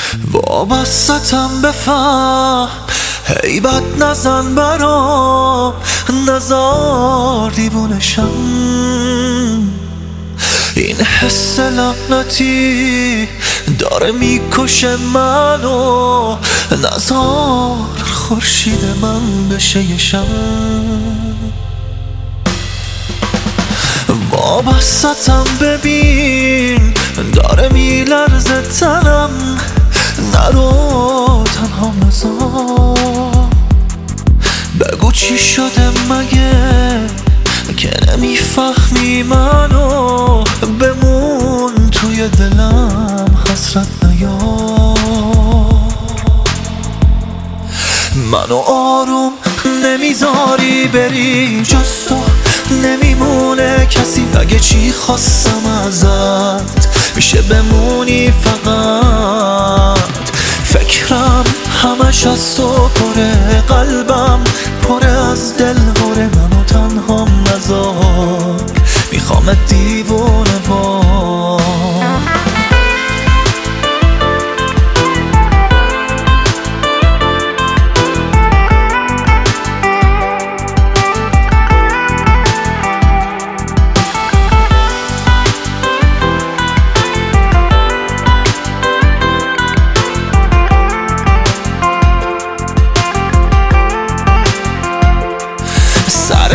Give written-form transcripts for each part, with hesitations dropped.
وابستم بفهم، هیبت نزن برام، نزار دیوونشم. این حس لعنتی داره میکشه منو، نزار خورشید من بشه یه شم. وابستم ببین داره میلرزه تنم، نرو تنها نزار. بگو چی شده مگه که نمیفهمی منو، بمون توی دلم حسرت نیار. منو آروم نمیذاری بری، جز تو نمیمونه کسی. اگه چی خواستم ازت میشه بمونی فقط. فکرم همش از تو پره، قلبم پره از دل هره. منو تنهام نذار، میخوام دیوونه وار. سر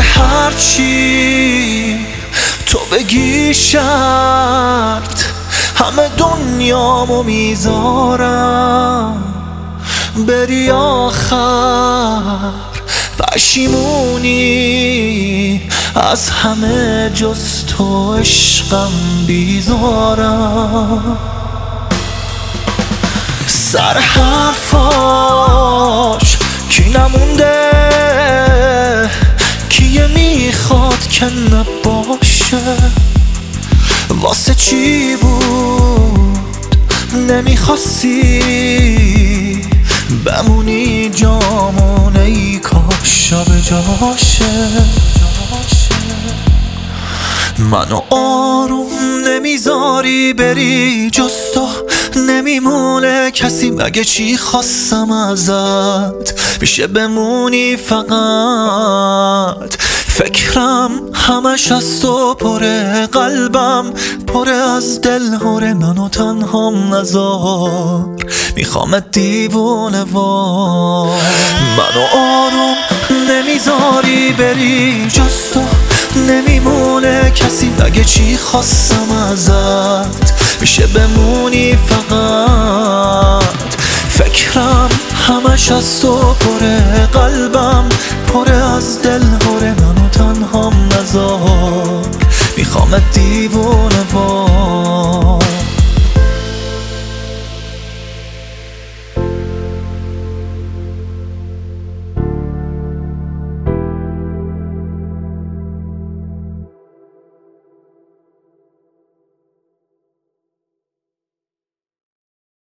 هرچی تو بگی شرط، همه دنیامو میذارم. بری آخر پشیمونی، از همه جز تو عشقم بیزارم. سر حرفاش کی نمونده، کیه میخواد که نباشه. واسه چی بود نمیخواستی بمونی جامون، ای کاش شب جاشه. منو آروم نمیذاری بری، جز تو نمیمونه کسی. مگه چی خواستم ازت میشه بمونی فقط. فکرم همش از تو پره، قلبم پره از دل هره. منو تنهام نذار، میخوام دیوونه وار. منو آروم نمیذاری بری، جز تو نمیمونه کسی. مگه چی خواستم ازت میشه بمونی فقط. فکرم همش از تو پره، قلبم پره از دل هره. منو تنهام نذار، میخوام